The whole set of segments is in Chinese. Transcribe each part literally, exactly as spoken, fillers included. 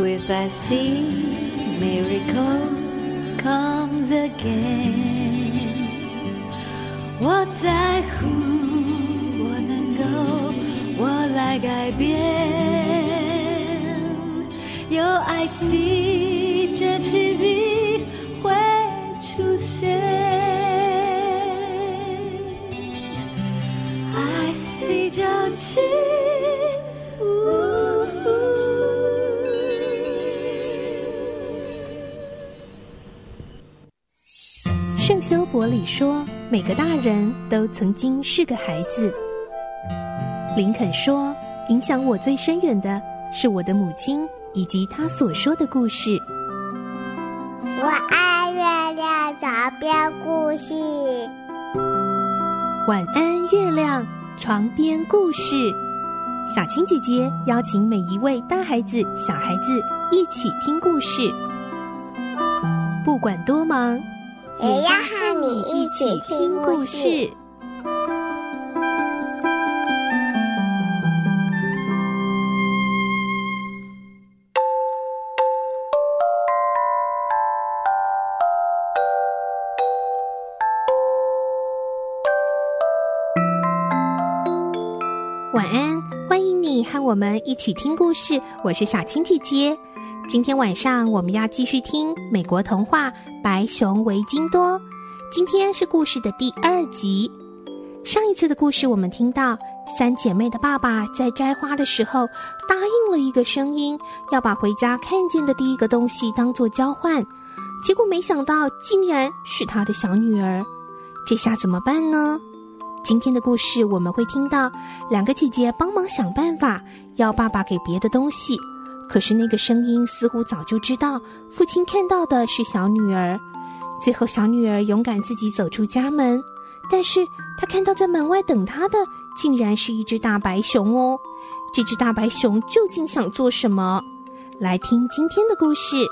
with I see miracle comes again. 我在乎，我能够，我来改变。有爱惜，这奇迹会出现。I see 交集。 圣修伯里说，每个大人都曾经是个孩子。林肯说，影响我最深远的是我的母亲以及她所说的故事。 我爱月亮床边故事。 晚安月亮床边故事，小青姐姐邀请每一位大孩子小孩子一起听故事，不管多忙也要和你一起听故事。 晚安，欢迎你和我们一起听故事，我是小青姐姐。今天晚上我们要继续听美国童话《白熊维金多》，今天是故事的第二集。上一次的故事我们听到三姐妹的爸爸在摘花的时候答应了一个声音，要把回家看见的第一个东西当作交换，结果没想到竟然是他的小女儿，这下怎么办呢？今天的故事我们会听到两个姐姐帮忙想办法要爸爸给别的东西，可是那个声音似乎早就知道父亲看到的是小女儿。最后小女儿勇敢自己走出家门，但是她看到在门外等她的竟然是一只大白熊哦。这只大白熊究竟想做什么？来听今天的故事。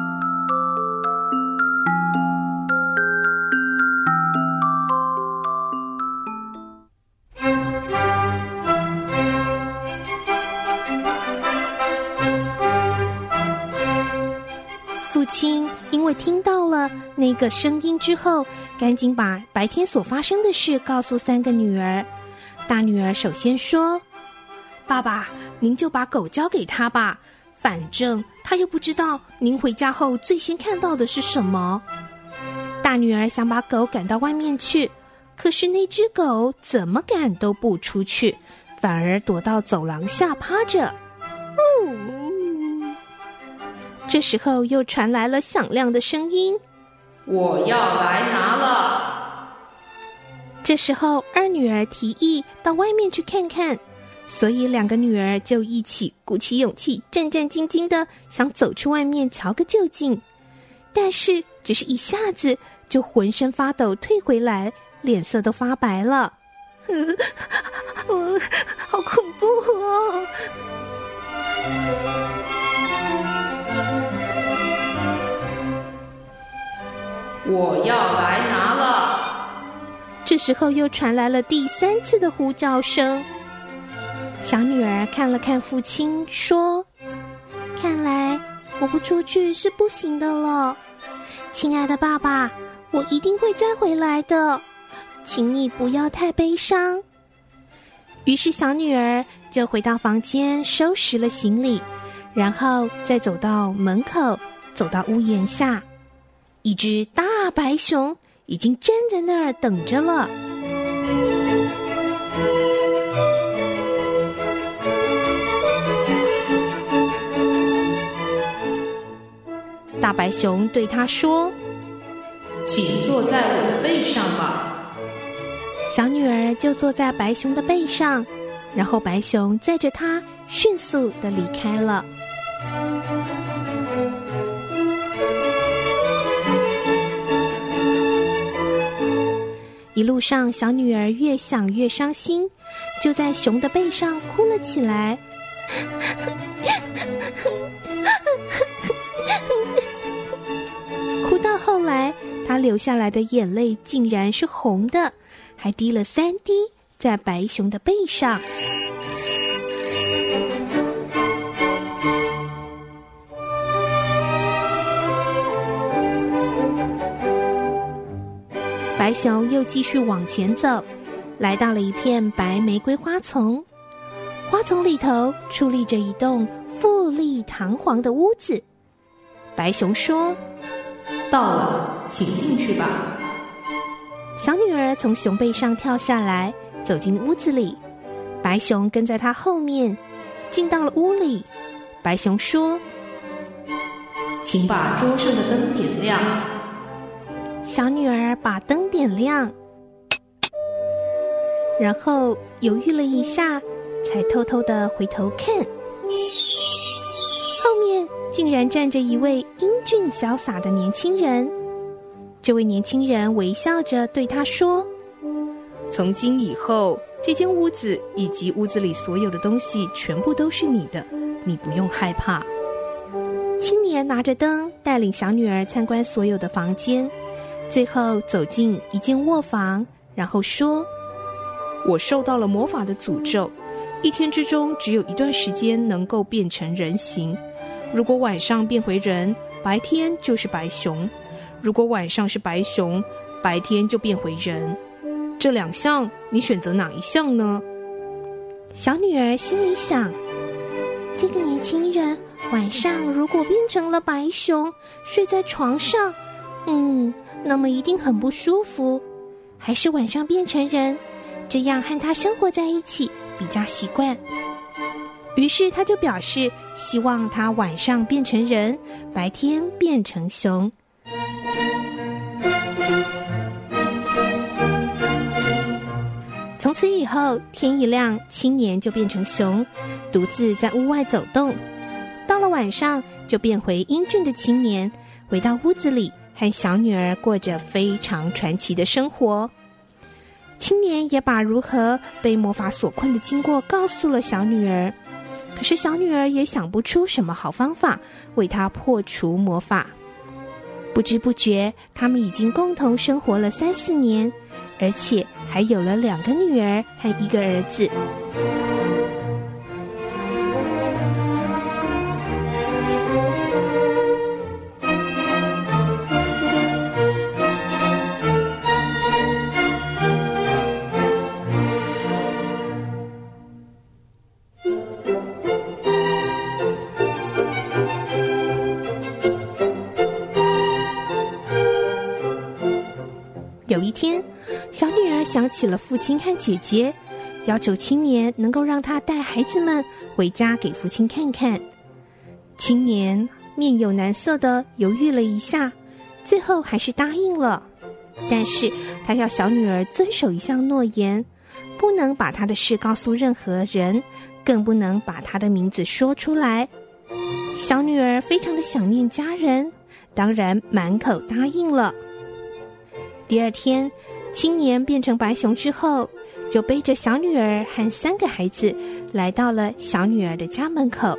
父亲因为听到了那个声音之后，赶紧把白天所发生的事告诉三个女儿。大女儿首先说，爸爸，您就把狗交给他吧，反正他又不知道您回家后最先看到的是什么。大女儿想把狗赶到外面去，可是那只狗怎么赶都不出去，反而躲到走廊下趴着。这时候又传来了响亮的声音， 我要来拿了。 这时候二女儿提议到外面去看看，所以两个女儿就一起鼓起勇气，战战兢兢的想走出外面瞧个究竟，但是只是一下子就浑身发抖退回来，脸色都发白了。我好恐怖哦！ 我要来拿了。 这时候又传来了第三次的呼叫声。小女儿看了看父亲，说，看来我不出去是不行的了。亲爱的爸爸，我一定会再回来的，请你不要太悲伤。于是小女儿就回到房间收拾了行李，然后再走到门口，走到屋檐下，一只大白熊已经站在那儿等着了。大白熊对他说， 请坐在我的背上吧。 小女儿就坐在白熊的背上，然后白熊载着她迅速地离开了。一路上，小女儿越想越伤心，就在熊的背上哭了起来。哭到后来，她流下来的眼泪竟然是红的，还滴了三滴在白熊的背上。 白熊又继续往前走，来到了一片白玫瑰花丛。花丛里头矗立着一栋富丽堂皇的屋子。白熊说： 到了，请进去吧。 小女儿从熊背上跳下来，走进屋子里。白熊跟在她后面，进到了屋里。白熊说： 请把桌上的灯点亮。 小女儿把灯点亮，然后犹豫了一下，才偷偷地回头看。后面竟然站着一位英俊潇洒的年轻人。这位年轻人微笑着对他说：从今以后，这间屋子以及屋子里所有的东西全部都是你的，你不用害怕。青年拿着灯带领小女儿参观所有的房间，最后走进一间卧房，然后说：我受到了魔法的诅咒，一天之中只有一段时间能够变成人形。如果晚上变回人，白天就是白熊；如果晚上是白熊，白天就变回人。这两项你选择哪一项呢？小女儿心里想，这个年轻人晚上如果变成了白熊，睡在床上，嗯，那么一定很不舒服。还是晚上变成人，这样和他生活在一起比较习惯。于是他就表示希望他晚上变成人，白天变成熊。从此以后，天一亮，青年就变成熊，独自在屋外走动。到了晚上，就变回英俊的青年，回到屋子里，和小女儿过着非常传奇的生活。青年也把如何被魔法所困的经过告诉了小女儿，可是小女儿也想不出什么好方法为她破除魔法。不知不觉，他们已经共同生活了三四年，而且还有了两个女儿和一个儿子。有一天，小女儿想起了父亲和姐姐，要求青年能够让她带孩子们回家给父亲看看。青年面有难色地犹豫了一下，最后还是答应了。但是他要小女儿遵守一项诺言，不能把她的事告诉任何人，更不能把她的名字说出来。小女儿非常的想念家人，当然满口答应了。第二天，青年变成白熊之后，就背着小女儿和三个孩子来到了小女儿的家门口。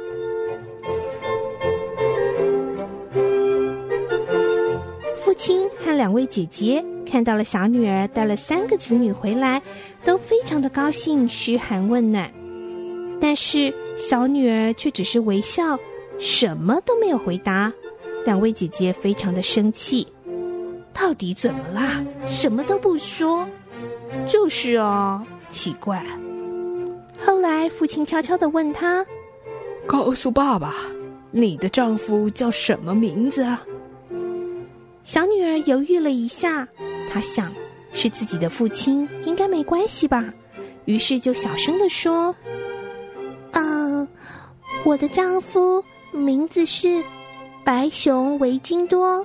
父亲和两位姐姐看到了小女儿带了三个子女回来，都非常的高兴，嘘寒问暖。但是小女儿却只是微笑，什么都没有回答。两位姐姐非常的生气，到底怎么啦？什么都不说。就是啊，奇怪。后来父亲悄悄地问她：告诉爸爸，你的丈夫叫什么名字啊？小女儿犹豫了一下，她想是自己的父亲，应该没关系吧，于是就小声地说：嗯，我的丈夫名字是白熊维金多。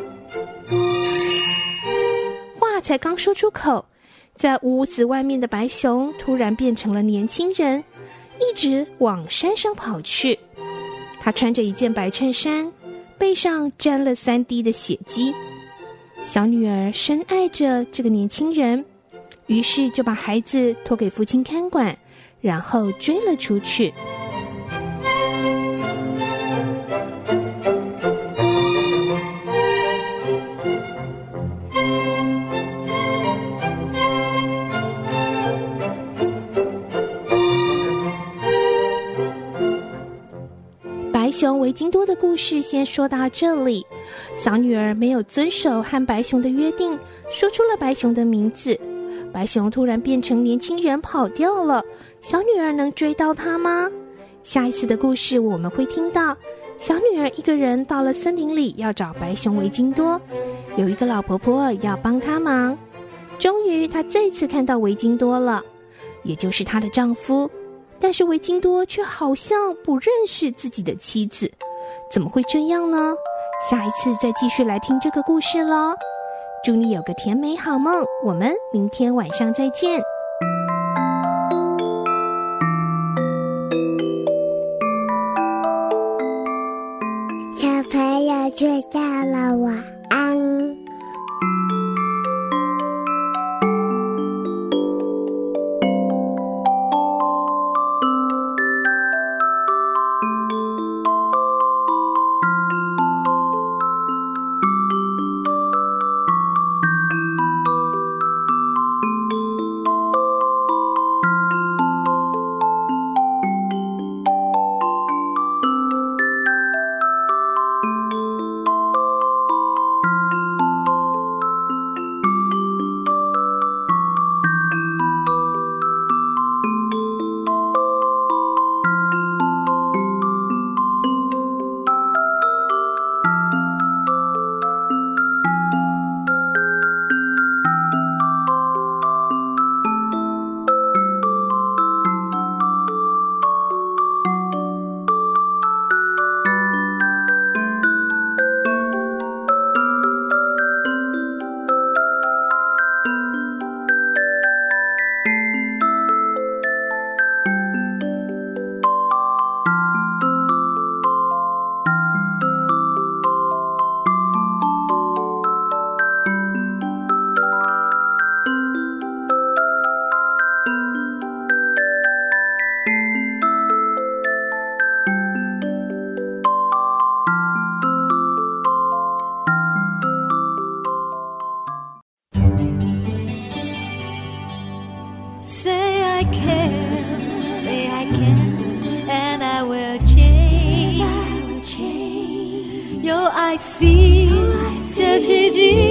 话才刚说出口，在屋子外面的白熊突然变成了年轻人，一直往山上跑去。他穿着一件白衬衫，背上沾了三滴的血迹。小女儿深爱着这个年轻人，于是就把孩子托给父亲看管，然后追了出去。白熊维金多的故事先说到这里。 小女儿没有遵守和白熊的约定，说出了白熊的名字。白熊突然变成年轻人跑掉了，小女儿能追到他吗？下一次的故事我们会听到，小女儿一个人到了森林里要找白熊维金多，有一个老婆婆要帮她忙。终于她再次看到维金多了，也就是她的丈夫，但是维金多却好像不认识自己的妻子，怎么会这样呢？下一次再继续来听这个故事咯。祝你有个甜美好梦，我们明天晚上再见。 小朋友睡觉了，晚安。 Say I care, say I can, and I will change. 有爱 see 这奇迹。